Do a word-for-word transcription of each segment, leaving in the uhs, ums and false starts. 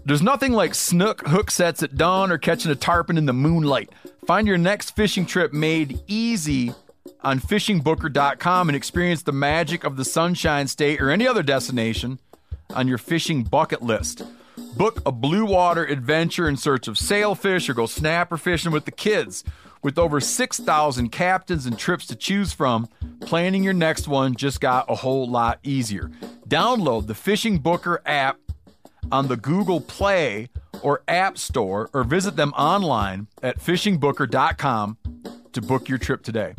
There's nothing like snook hook sets at dawn or catching a tarpon in the moonlight. Find your next fishing trip made easy on fishing booker dot com and experience the magic of the Sunshine State or any other destination on your fishing bucket list. Book a blue water adventure in search of sailfish or go snapper fishing with the kids. With over six thousand captains and trips to choose from, planning your next one just got a whole lot easier. Download the Fishing Booker app on the Google Play or App Store or visit them online at fishing booker dot com to book your trip today.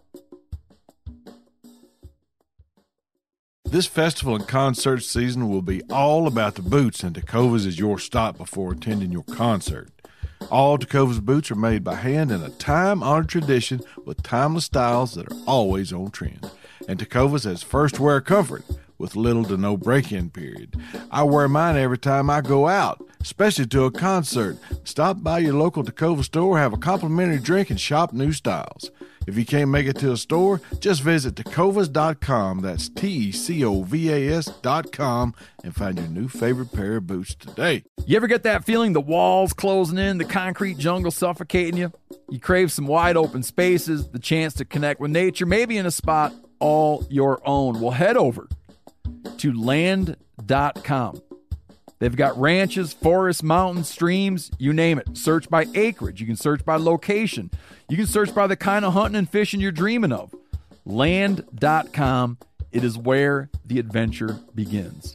This festival and concert season will be all about the boots, and Tecovas is your stop before attending your concert. All Tecovas boots are made by hand in a time-honored tradition with timeless styles that are always on trend. And Tecovas has first wear comfort with little to no break-in period. I wear mine every time I go out, especially to a concert. Stop by your local Tecovas store, have a complimentary drink, and shop new styles. If you can't make it to a store, just visit tecovas dot com, that's T E C O V A S dot com, and find your new favorite pair of boots today. You ever get that feeling the walls closing in, the concrete jungle suffocating you? You crave some wide open spaces, the chance to connect with nature, maybe in a spot all your own. Well, head over to land dot com. They've got ranches, forests, mountains, streams, you name it. Search by acreage. You can search by location. You can search by the kind of hunting and fishing you're dreaming of. land dot com. It is where the adventure begins.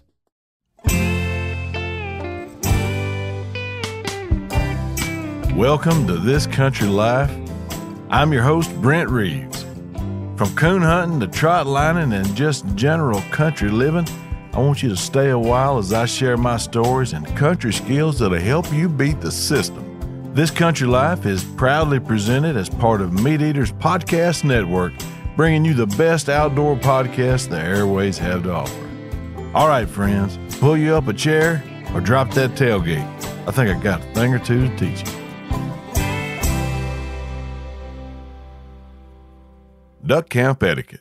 Welcome to This Country Life. I'm your host, Brent Reeves. From coon hunting to trot lining and just general country living, I want you to stay a while as I share my stories and country skills that'll help you beat the system. This Country Life is proudly presented as part of Meat Eaters Podcast Network, bringing you the best outdoor podcast the airways have to offer. All right, friends, pull you up a chair or drop that tailgate. I think I got a thing or two to teach you. Duck camp etiquette.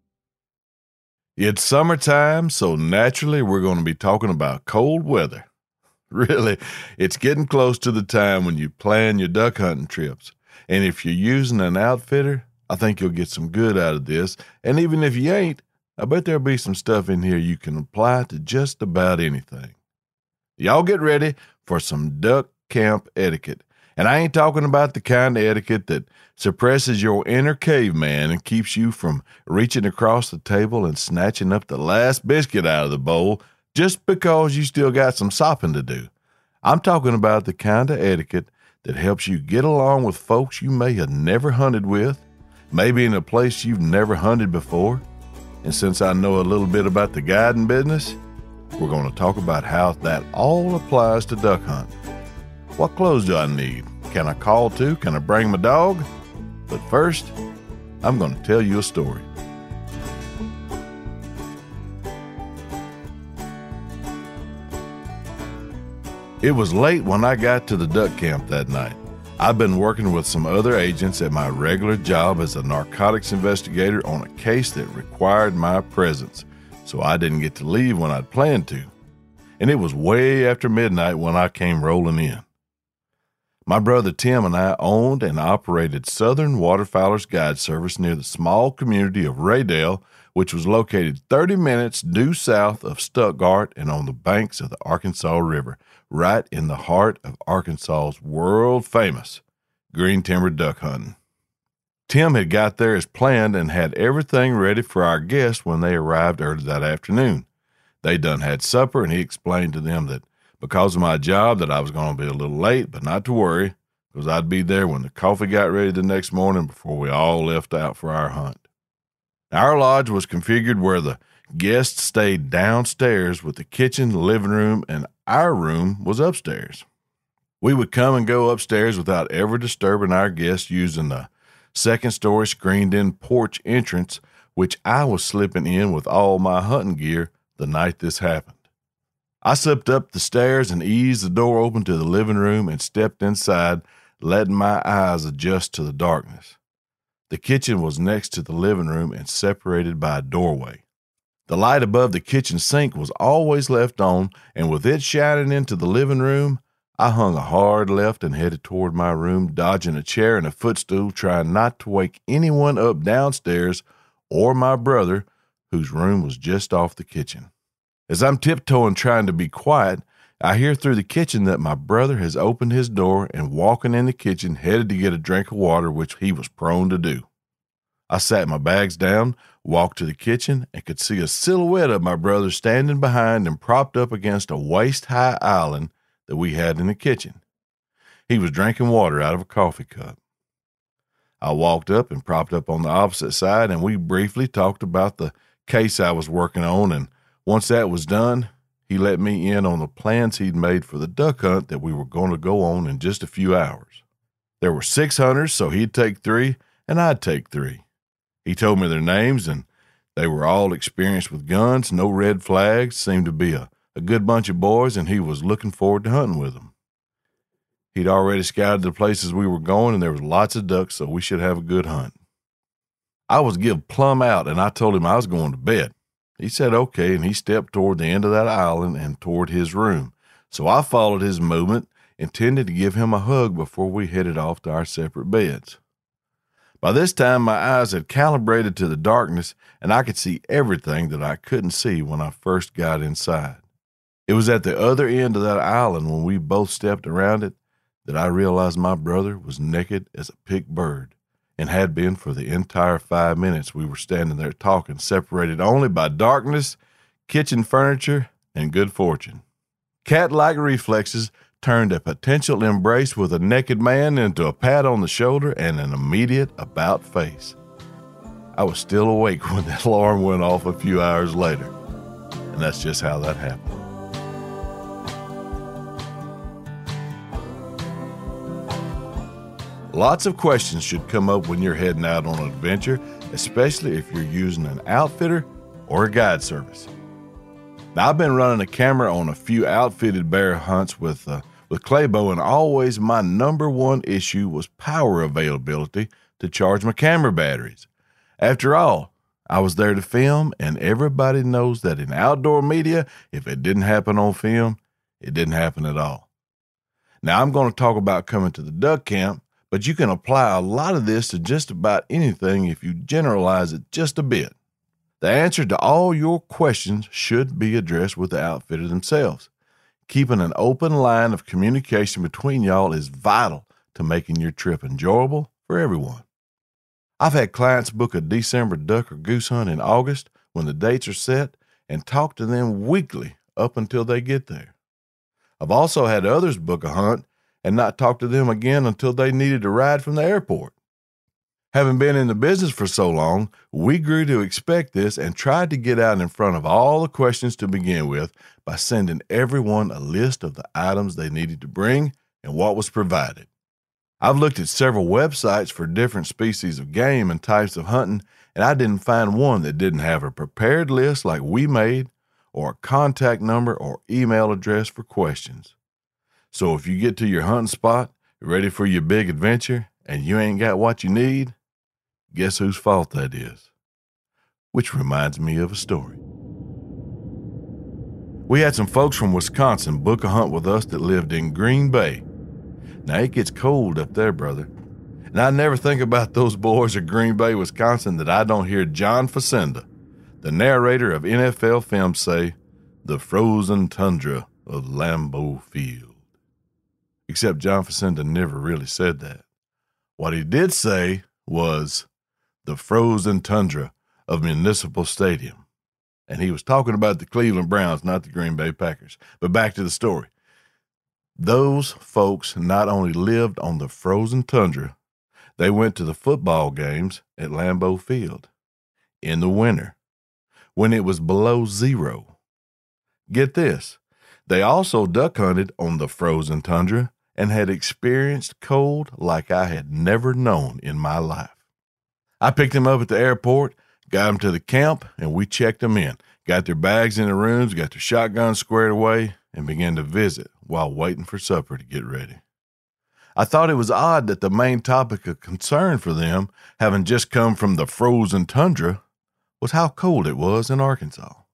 It's summertime, so naturally we're going to be talking about cold weather. Really, it's getting close to the time when you plan your duck hunting trips. And if you're using an outfitter, I think you'll get some good out of this. And even if you ain't, I bet there'll be some stuff in here you can apply to just about anything. Y'all get ready for some duck camp etiquette. And I ain't talking about the kind of etiquette that suppresses your inner caveman and keeps you from reaching across the table and snatching up the last biscuit out of the bowl just because you still got some sopping to do. I'm talking about the kind of etiquette that helps you get along with folks you may have never hunted with, maybe in a place you've never hunted before. And since I know a little bit about the guiding business, we're going to talk about how that all applies to duck hunting. What clothes do I need? Can I call to? Can I bring my dog? But first, I'm going to tell you a story. It was late when I got to the duck camp that night. I've been working with some other agents at my regular job as a narcotics investigator on a case that required my presence, so I didn't get to leave when I'd planned to. And it was way after midnight when I came rolling in. My brother Tim and I owned and operated Southern Waterfowlers Guide Service near the small community of Raydale, which was located thirty minutes due south of Stuttgart and on the banks of the Arkansas River, right in the heart of Arkansas's world-famous green timber duck hunting. Tim had got there as planned and had everything ready for our guests when they arrived early that afternoon. They done had supper, and he explained to them that because of my job that I was going to be a little late, but not to worry, because I'd be there when the coffee got ready the next morning before we all left out for our hunt. Our lodge was configured where the guests stayed downstairs with the kitchen, living room, and our room was upstairs. We would come and go upstairs without ever disturbing our guests using the second-story screened-in porch entrance, which I was slipping in with all my hunting gear the night this happened. I slipped up the stairs and eased the door open to the living room and stepped inside, letting my eyes adjust to the darkness. The kitchen was next to the living room and separated by a doorway. The light above the kitchen sink was always left on, and with it shining into the living room, I hung a hard left and headed toward my room, dodging a chair and a footstool, trying not to wake anyone up downstairs or my brother, whose room was just off the kitchen. As I'm tiptoeing trying to be quiet, I hear through the kitchen that my brother has opened his door and walking in the kitchen, headed to get a drink of water, which he was prone to do. I sat my bags down, walked to the kitchen, and could see a silhouette of my brother standing behind and propped up against a waist-high island that we had in the kitchen. He was drinking water out of a coffee cup. I walked up and propped up on the opposite side, and we briefly talked about the case I was working on, and once that was done, he let me in on the plans he'd made for the duck hunt that we were going to go on in just a few hours. There were six hunters, so he'd take three, and I'd take three. He told me their names, and they were all experienced with guns, no red flags, seemed to be a, a good bunch of boys, and he was looking forward to hunting with them. He'd already scouted the places we were going, and there was lots of ducks, so we should have a good hunt. I was give plumb out, and I told him I was going to bed. He said okay, and he stepped toward the end of that island and toward his room. So I followed his movement, intended to give him a hug before we headed off to our separate beds. By this time, my eyes had calibrated to the darkness, and I could see everything that I couldn't see when I first got inside. It was at the other end of that island, when we both stepped around it, that I realized my brother was naked as a picked bird, and had been for the entire five minutes we were standing there talking, separated only by darkness, kitchen furniture, and good fortune. Cat-like reflexes turned a potential embrace with a naked man into a pat on the shoulder and an immediate about face. I was still awake when the alarm went off a few hours later, and that's just how that happened. Lots of questions should come up when you're heading out on an adventure, especially if you're using an outfitter or a guide service. Now, I've been running a camera on a few outfitted bear hunts with uh, with Claybo, and always my number one issue was power availability to charge my camera batteries. After all, I was there to film, and everybody knows that in outdoor media, if it didn't happen on film, it didn't happen at all. Now, I'm going to talk about coming to the duck camp, but you can apply a lot of this to just about anything if you generalize it just a bit. The answer to all your questions should be addressed with the outfitter themselves. Keeping an open line of communication between y'all is vital to making your trip enjoyable for everyone. I've had clients book a December duck or goose hunt in August when the dates are set and talk to them weekly up until they get there. I've also had others book a hunt and not talk to them again until they needed a ride from the airport. Having been in the business for so long, we grew to expect this and tried to get out in front of all the questions to begin with by sending everyone a list of the items they needed to bring and what was provided. I've looked at several websites for different species of game and types of hunting, and I didn't find one that didn't have a prepared list like we made, or a contact number or email address for questions. So if you get to your hunting spot, ready for your big adventure, and you ain't got what you need, guess whose fault that is? Which reminds me of a story. We had some folks from Wisconsin book a hunt with us that lived in Green Bay. Now, it gets cold up there, brother. And I never think about those boys of Green Bay, Wisconsin, that I don't hear John Facenda, the narrator of N F L films, say, "The frozen tundra of Lambeau Field." Except John Facenda never really said that. What he did say was, "The frozen tundra of Municipal Stadium." And he was talking about the Cleveland Browns, not the Green Bay Packers. But back to the story. Those folks not only lived on the frozen tundra, they went to the football games at Lambeau Field in the winter when it was below zero. Get this, they also duck hunted on the frozen tundra and had experienced cold like I had never known in my life. I picked them up at the airport, got them to the camp, and we checked them in, got their bags in the rooms, got their shotguns squared away, and began to visit while waiting for supper to get ready. I thought it was odd that the main topic of concern for them, having just come from the frozen tundra, was how cold it was in Arkansas.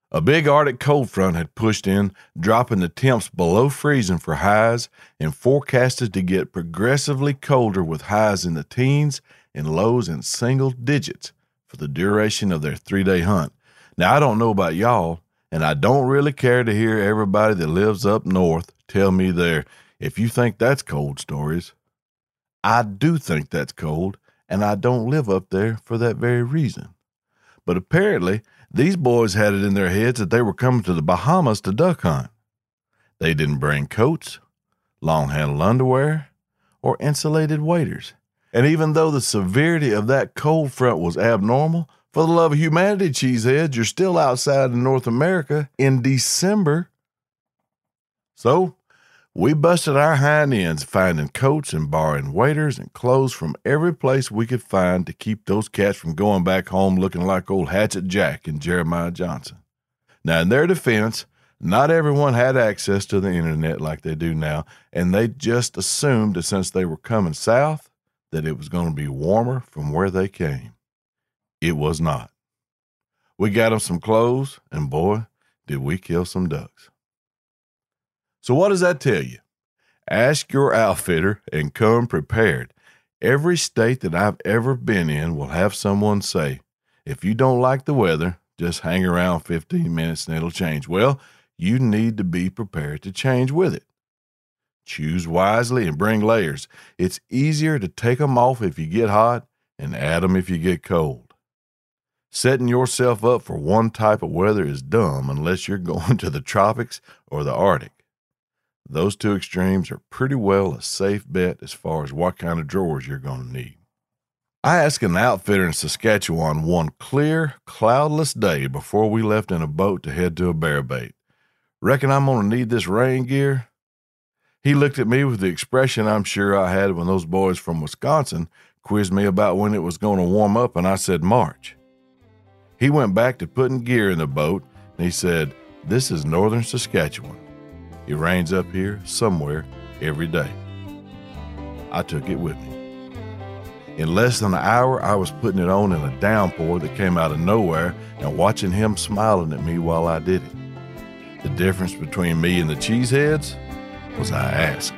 A big Arctic cold front had pushed in, dropping the temps below freezing for highs and forecasted to get progressively colder with highs in the teens and lows in single digits for the duration of their three-day hunt. Now, I don't know about y'all, and I don't really care to hear everybody that lives up north tell me their "if you think that's cold" stories. I do think that's cold, and I don't live up there for that very reason. But apparently, these boys had it in their heads that they were coming to the Bahamas to duck hunt. They didn't bring coats, long-handled underwear, or insulated waders. And even though the severity of that cold front was abnormal, for the love of humanity, cheeseheads, you're still outside of North America in December. So, we busted our hind ends finding coats and borrowing waders and clothes from every place we could find to keep those cats from going back home looking like old Hatchet Jack and Jeremiah Johnson. Now, in their defense, not everyone had access to the internet like they do now, and they just assumed that since they were coming south, that it was going to be warmer from where they came. It was not. We got them some clothes, and boy, did we kill some ducks. So what does that tell you? Ask your outfitter and come prepared. Every state that I've ever been in will have someone say, if you don't like the weather, just hang around fifteen minutes and it'll change. Well, you need to be prepared to change with it. Choose wisely and bring layers. It's easier to take them off if you get hot and add them if you get cold. Setting yourself up for one type of weather is dumb unless you're going to the tropics or the Arctic. Those two extremes are pretty well a safe bet as far as what kind of drawers you're going to need. I asked an outfitter in Saskatchewan one clear, cloudless day before we left in a boat to head to a bear bait, "Reckon I'm going to need this rain gear?" He looked at me with the expression I'm sure I had when those boys from Wisconsin quizzed me about when it was going to warm up, and I said March. He went back to putting gear in the boat, and he said, "This is northern Saskatchewan. It rains up here somewhere every day." I took it with me. In less than an hour, I was putting it on in a downpour that came out of nowhere and watching him smiling at me while I did it. The difference between me and the cheeseheads was I asked.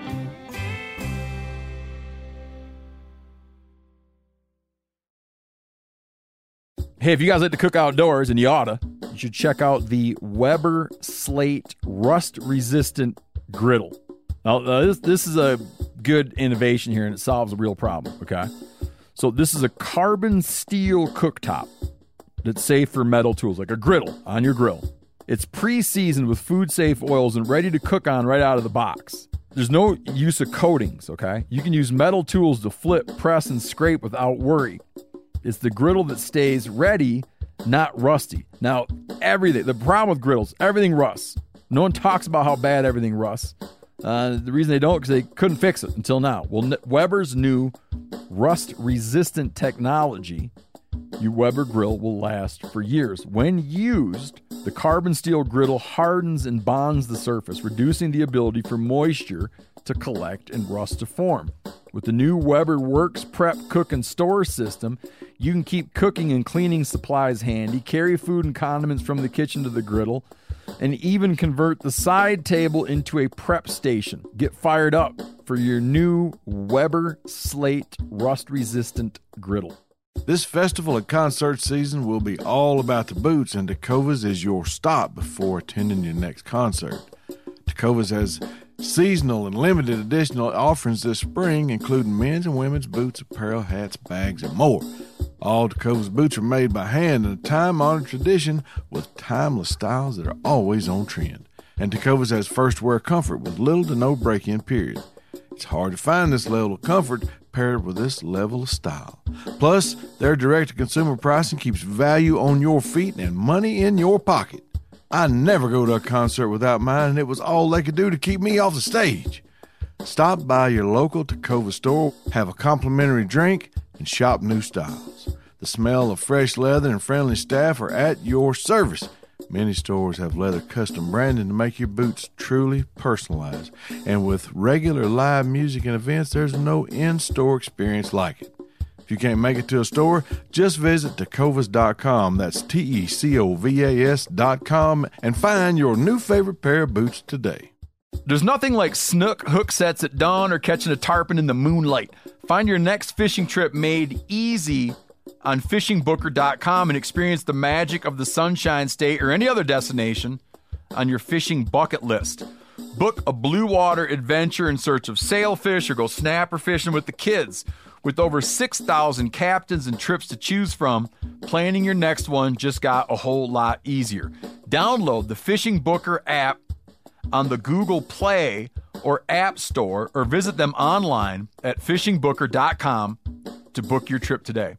Hey, if you guys like to cook outdoors, and you oughta, you should check out the Weber Slate rust-resistant griddle. Now, uh, this, this is a good innovation here, and it solves a real problem, okay? So this is a carbon steel cooktop that's safe for metal tools, like a griddle on your grill. It's pre-seasoned with food-safe oils and ready to cook on right out of the box. There's no use of coatings, okay? You can use metal tools to flip, press, and scrape without worry. It's the griddle that stays ready, not rusty. Now, everything, the problem with griddles, everything rusts. No one talks about how bad everything rusts. Uh, the reason they don't, because they couldn't fix it until now. Well, Weber's new rust-resistant technology, your Weber grill will last for years. When used, the carbon steel griddle hardens and bonds the surface, reducing the ability for moisture to collect and rust to form. With the new Weber Works Prep, Cook, and Store system, you can keep cooking and cleaning supplies handy, carry food and condiments from the kitchen to the griddle, and even convert the side table into a prep station. Get fired up for your new Weber Slate rust-resistant griddle. This festival and concert season will be all about the boots, and Tecovas is your stop before attending your next concert. Tecovas has seasonal and limited edition offerings this spring, including men's and women's boots, apparel, hats, bags, and more. All Tecovas boots are made by hand in a time-honored tradition with timeless styles that are always on trend. And Tecovas has first-wear comfort with little to no break-in period. It's hard to find this level of comfort paired with this level of style. Plus, their direct-to-consumer pricing keeps value on your feet and money in your pocket. I never go to a concert without mine, and it was all they could do to keep me off the stage. Stop by your local Tecovas store, have a complimentary drink, and shop new styles. The smell of fresh leather and friendly staff are at your service. Many stores have leather custom branding to make your boots truly personalized. And with regular live music and events, there's no in-store experience like it. If you can't make it to a store, just visit tecovas dot com. That's T E C O V A S dot com and find your new favorite pair of boots today. There's nothing like snook hook sets at dawn or catching a tarpon in the moonlight. Find your next fishing trip made easy on fishing booker dot com and experience the magic of the Sunshine State or any other destination on your fishing bucket list. Book a blue water adventure in search of sailfish or go snapper fishing with the kids. With over six thousand captains and trips to choose from, planning your next one just got a whole lot easier. Download the Fishing Booker app on the Google Play or App Store or visit them online at fishing booker dot com to book your trip today.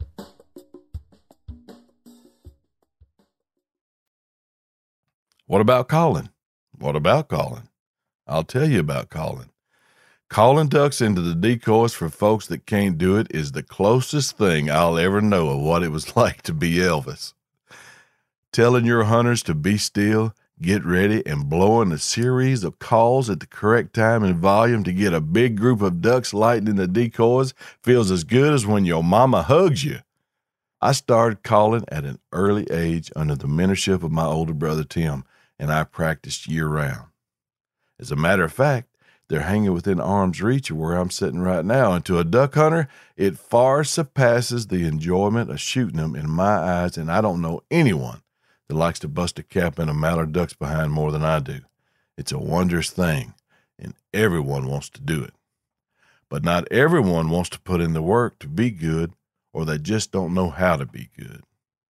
What about calling? What about calling? I'll tell you about calling. Calling ducks into the decoys for folks that can't do it is the closest thing I'll ever know of what it was like to be Elvis. Telling your hunters to be still, get ready, and blowing a series of calls at the correct time and volume to get a big group of ducks lighting the decoys feels as good as when your mama hugs you. I started calling at an early age under the mentorship of my older brother Tim, and I practiced year-round. As a matter of fact, they're hanging within arm's reach of where I'm sitting right now, and to a duck hunter, it far surpasses the enjoyment of shooting them in my eyes, and I don't know anyone that likes to bust a cap in a mallard duck's behind more than I do. It's a wondrous thing, and everyone wants to do it. But not everyone wants to put in the work to be good, or they just don't know how to be good.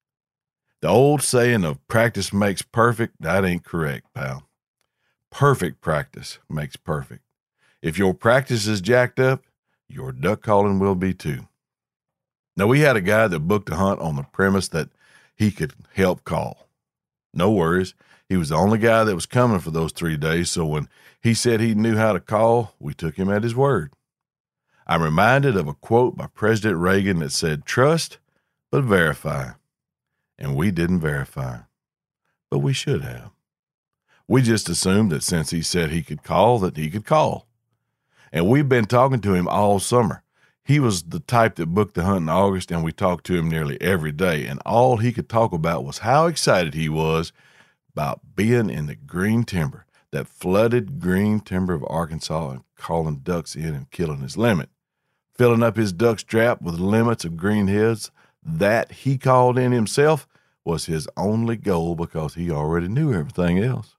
The old saying of practice makes perfect, that ain't correct, pal. Perfect practice makes perfect. If your practice is jacked up, your duck calling will be too. Now, we had a guy that booked a hunt on the premise that he could help call. No worries. He was the only guy that was coming for those three days, so when he said he knew how to call, we took him at his word. I'm reminded of a quote by President Reagan that said, "Trust, but verify." And we didn't verify, but we should have. We just assumed that since he said he could call, that he could call. And we've been talking to him all summer. He was the type that booked the hunt in August, and we talked to him nearly every day, and all he could talk about was how excited he was about being in the green timber, that flooded green timber of Arkansas, and calling ducks in and killing his limit. Filling up his duck's trap with limits of green heads that he called in himself was his only goal because he already knew everything else.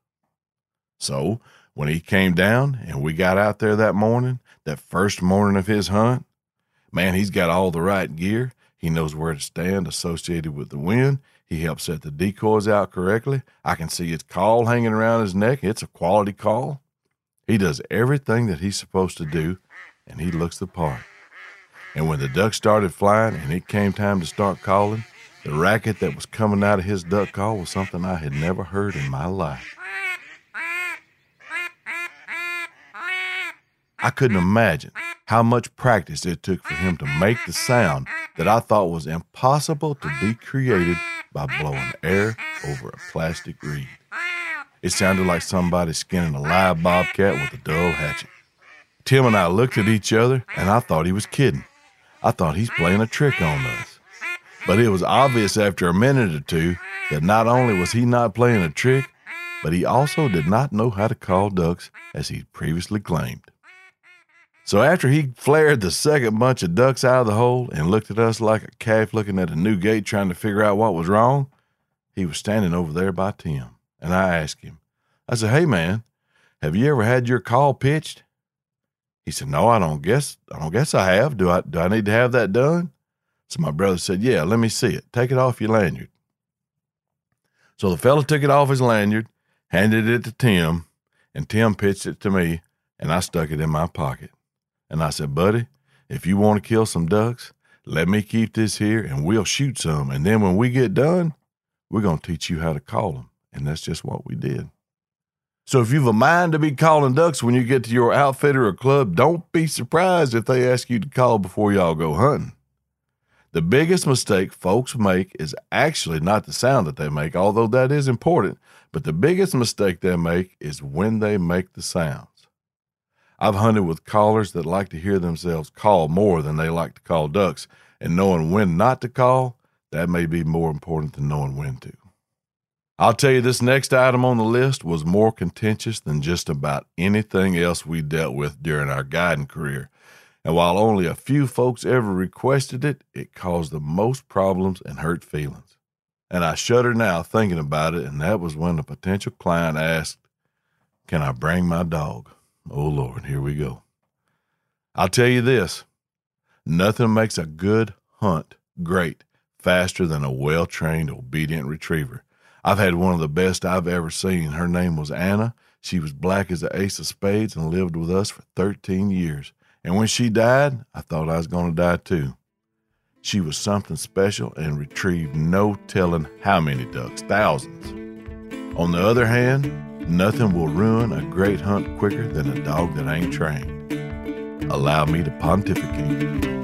So when he came down and we got out there that morning, that first morning of his hunt, man, he's got all the right gear. He knows where to stand associated with the wind. He helps set the decoys out correctly. I can see his call hanging around his neck. It's a quality call. He does everything that he's supposed to do, and he looks the part. And when the duck started flying and it came time to start calling, the racket that was coming out of his duck call was something I had never heard in my life. I couldn't imagine how much practice it took for him to make the sound that I thought was impossible to be created by blowing air over a plastic reed. It sounded like somebody skinning a live bobcat with a dull hatchet. Tim and I looked at each other, and I thought he was kidding. I thought he's playing a trick on us. But it was obvious after a minute or two that not only was he not playing a trick, but he also did not know how to call ducks as he'd previously claimed. So after he flared the second bunch of ducks out of the hole and looked at us like a calf looking at a new gate trying to figure out what was wrong, he was standing over there by Tim, and I asked him, I said, "Hey man, have you ever had your call pitched?" He said, "No, I don't guess, I don't guess I have. Do I, do I need to have that done?" So my brother said, "Yeah, let me see it. Take it off your lanyard." So the fella took it off his lanyard, handed it to Tim, and Tim pitched it to me, and I stuck it in my pocket. And I said, "Buddy, if you want to kill some ducks, let me keep this here and we'll shoot some. And then when we get done, we're going to teach you how to call them." And that's just what we did. So if you've a mind to be calling ducks when you get to your outfitter or club, don't be surprised if they ask you to call before y'all go hunting. The biggest mistake folks make is actually not the sound that they make, although that is important, but the biggest mistake they make is when they make the sounds. I've hunted with callers that like to hear themselves call more than they like to call ducks, and knowing when not to call, that may be more important than knowing when to. I'll tell you, this next item on the list was more contentious than just about anything else we dealt with during our guiding career. And while only a few folks ever requested it, it caused the most problems and hurt feelings. And I shudder now thinking about it, and that was when a potential client asked, "Can I bring my dog?" Oh, Lord, here we go. I'll tell you this, nothing makes a good hunt great faster than a well-trained, obedient retriever. I've had one of the best I've ever seen. Her name was Anna. She was black as the ace of spades and lived with us for thirteen years. And when she died, I thought I was going to die too. She was something special and retrieved no telling how many ducks, thousands. On the other hand, nothing will ruin a great hunt quicker than a dog that ain't trained. Allow me to pontificate.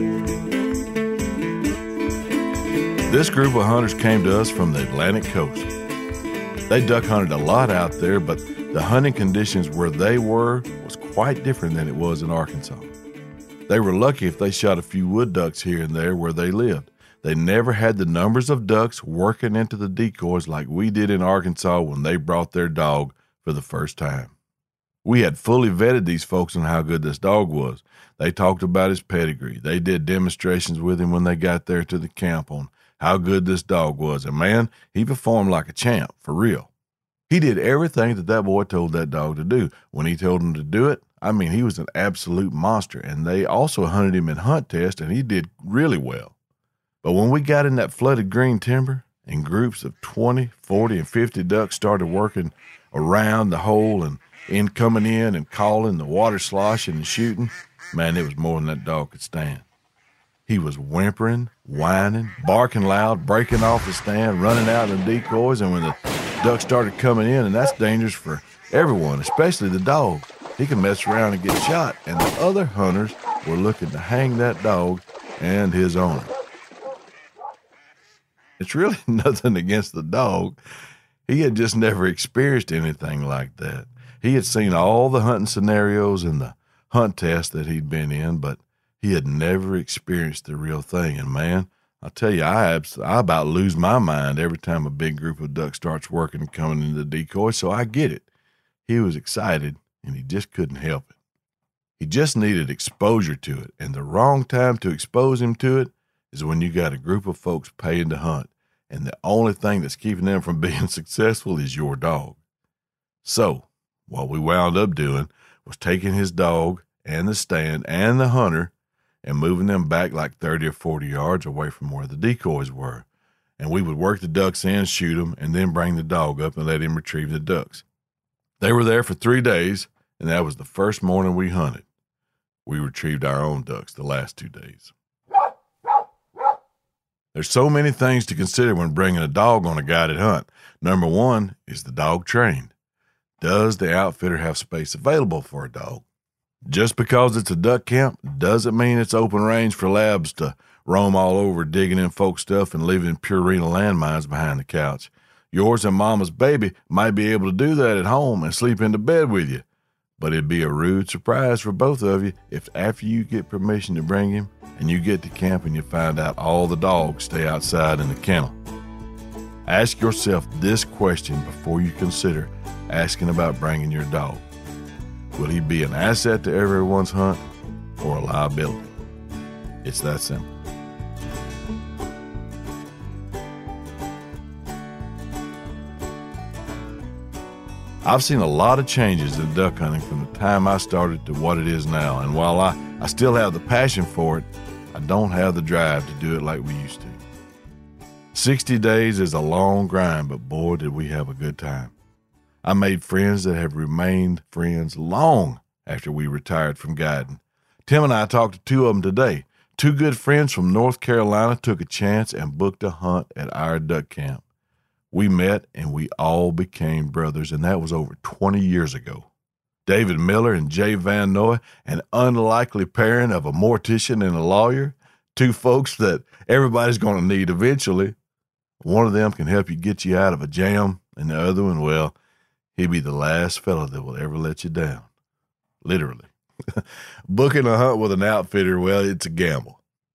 This group of hunters came to us from the Atlantic coast. They duck hunted a lot out there, but the hunting conditions where they were was quite different than it was in Arkansas. They were lucky if they shot a few wood ducks here and there where they lived. They never had the numbers of ducks working into the decoys like we did in Arkansas when they brought their dog for the first time. We had fully vetted these folks on how good this dog was. They talked about his pedigree. They did demonstrations with him when they got there to the camp on how good this dog was. And man, he performed like a champ, for real. He did everything that that boy told that dog to do. When he told him to do it, I mean, he was an absolute monster. And they also hunted him in hunt tests, and he did really well. But when we got in that flooded green timber, and groups of twenty, forty, and fifty ducks started working around the hole and in coming in and calling, the water sloshing and shooting, man, it was more than that dog could stand. He was whimpering, whining, barking loud, breaking off the stand, running out in the decoys, and when the ducks started coming in, and that's dangerous for everyone, especially the dog. He can mess around and get shot, and the other hunters were looking to hang that dog and his owner. It's really nothing against the dog. He had just never experienced anything like that. He had seen all the hunting scenarios and the hunt tests that he'd been in, but he had never experienced the real thing. And man, I tell you, I, I about lose my mind every time a big group of ducks starts working and coming into the decoy, so I get it. He was excited, and he just couldn't help it. He just needed exposure to it, and the wrong time to expose him to it is when you got a group of folks paying to hunt, and the only thing that's keeping them from being successful is your dog. So, what we wound up doing was taking his dog and the stand and the hunter and moving them back like thirty or forty yards away from where the decoys were. And we would work the ducks in, shoot them, and then bring the dog up and let him retrieve the ducks. They were there for three days, and that was the first morning we hunted. We retrieved our own ducks the last two days. There's so many things to consider when bringing a dog on a guided hunt. Number one, is the dog trained? Does the outfitter have space available for a dog? Just because it's a duck camp doesn't mean it's open range for labs to roam all over, digging in folks' stuff and leaving Purina landmines behind the couch. Yours and Mama's baby might be able to do that at home and sleep into bed with you, but it'd be a rude surprise for both of you if after you get permission to bring him and you get to camp and you find out all the dogs stay outside in the kennel. Ask yourself this question before you consider asking about bringing your dog. Will he be an asset to everyone's hunt or a liability? It's that simple. I've seen a lot of changes in duck hunting from the time I started to what it is now, and while I, I still have the passion for it, I don't have the drive to do it like we used to. sixty days is a long grind, but boy, did we have a good time. I made friends that have remained friends long after we retired from guiding. Tim and I talked to two of them today. Two good friends from North Carolina took a chance and booked a hunt at our duck camp. We met and we all became brothers, and that was over twenty years ago. David Miller and Jay Van Noy, an unlikely pairing of a mortician and a lawyer, two folks that everybody's going to need eventually. One of them can help you get you out of a jam, and the other one, well, he'd be the last fella that will ever let you down. Literally. Booking a hunt with an outfitter, well, it's a gamble.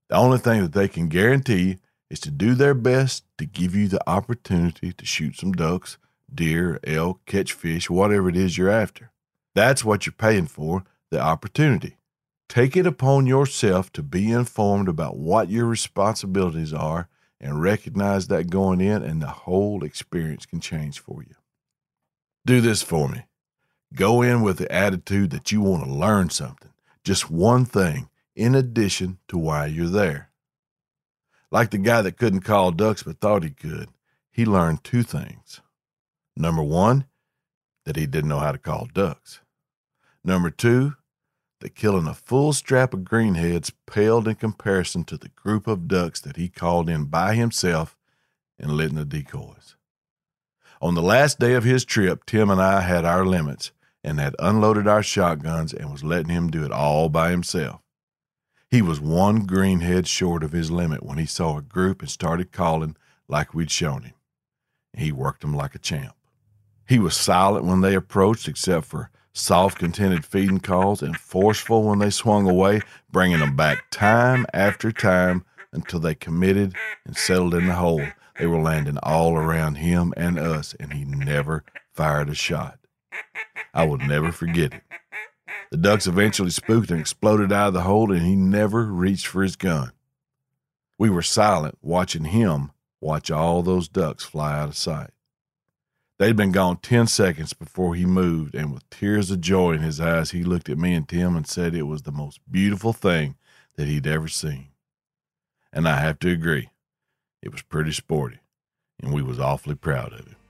The only thing that they can guarantee is to do their best to give you the opportunity to shoot some ducks, deer, elk, catch fish, whatever it is you're after. That's what you're paying for, the opportunity. Take it upon yourself to be informed about what your responsibilities are and recognize that going in, and the whole experience can change for you. Do this for me. Go in with the attitude that you want to learn something, just one thing, in addition to why you're there. Like the guy that couldn't call ducks but thought he could, he learned two things. Number one, that he didn't know how to call ducks. Number two, that killing a full strap of greenheads paled in comparison to the group of ducks that he called in by himself and lit in the decoys. On the last day of his trip, Tim and I had our limits and had unloaded our shotguns and was letting him do it all by himself. He was one greenhead short of his limit when he saw a group and started calling like we'd shown him. He worked them like a champ. He was silent when they approached, except for soft, contented feeding calls, and forceful when they swung away, bringing them back time after time until they committed and settled in the hole. They were landing all around him and us, and he never fired a shot. I will never forget it. The ducks eventually spooked and exploded out of the hole, and he never reached for his gun. We were silent, watching him watch all those ducks fly out of sight. They'd been gone ten seconds before he moved, and with tears of joy in his eyes, he looked at me and Tim and said it was the most beautiful thing that he'd ever seen. And I have to agree, it was pretty sporty, and we was awfully proud of him.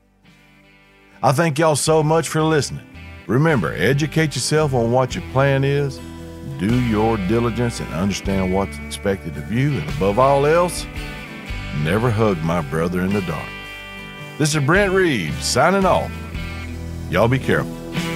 I thank y'all so much for listening. Remember, educate yourself on what your plan is, do your diligence, and understand what's expected of you, and above all else, never hug my brother in the dark. This is Brent Reeves signing off. Y'all be careful.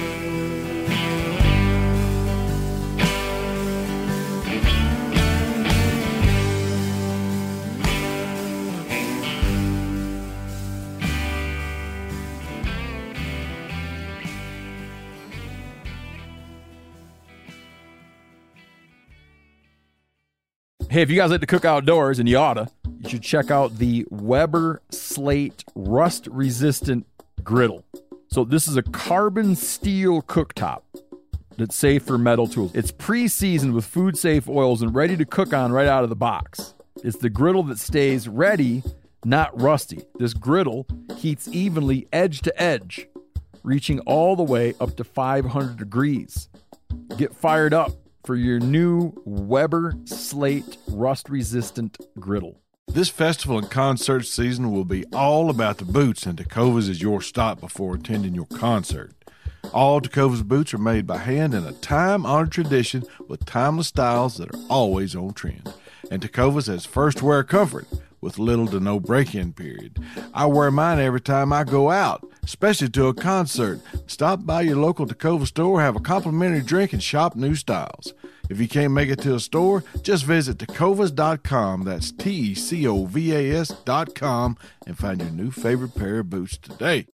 Hey, if you guys like to cook outdoors, and you oughta, you should check out the Weber Slate rust-resistant griddle. So this is a carbon steel cooktop that's safe for metal tools. It's pre-seasoned with food-safe oils and ready to cook on right out of the box. It's the griddle that stays ready, not rusty. This griddle heats evenly edge to edge, reaching all the way up to five hundred degrees. Get fired up for your new Weber Slate rust-resistant griddle. This festival and concert season will be all about the boots, and Tecovas is your stop before attending your concert. All Tecovas boots are made by hand in a time-honored tradition with timeless styles that are always on trend. And Tecovas has first wear comfort with little to no break-in period. I wear mine every time I go out, especially to a concert. Stop by your local Tecova store, have a complimentary drink, and shop new styles. If you can't make it to a store, just visit tecovas dot com, that's T E C O V A S dot com, and find your new favorite pair of boots today.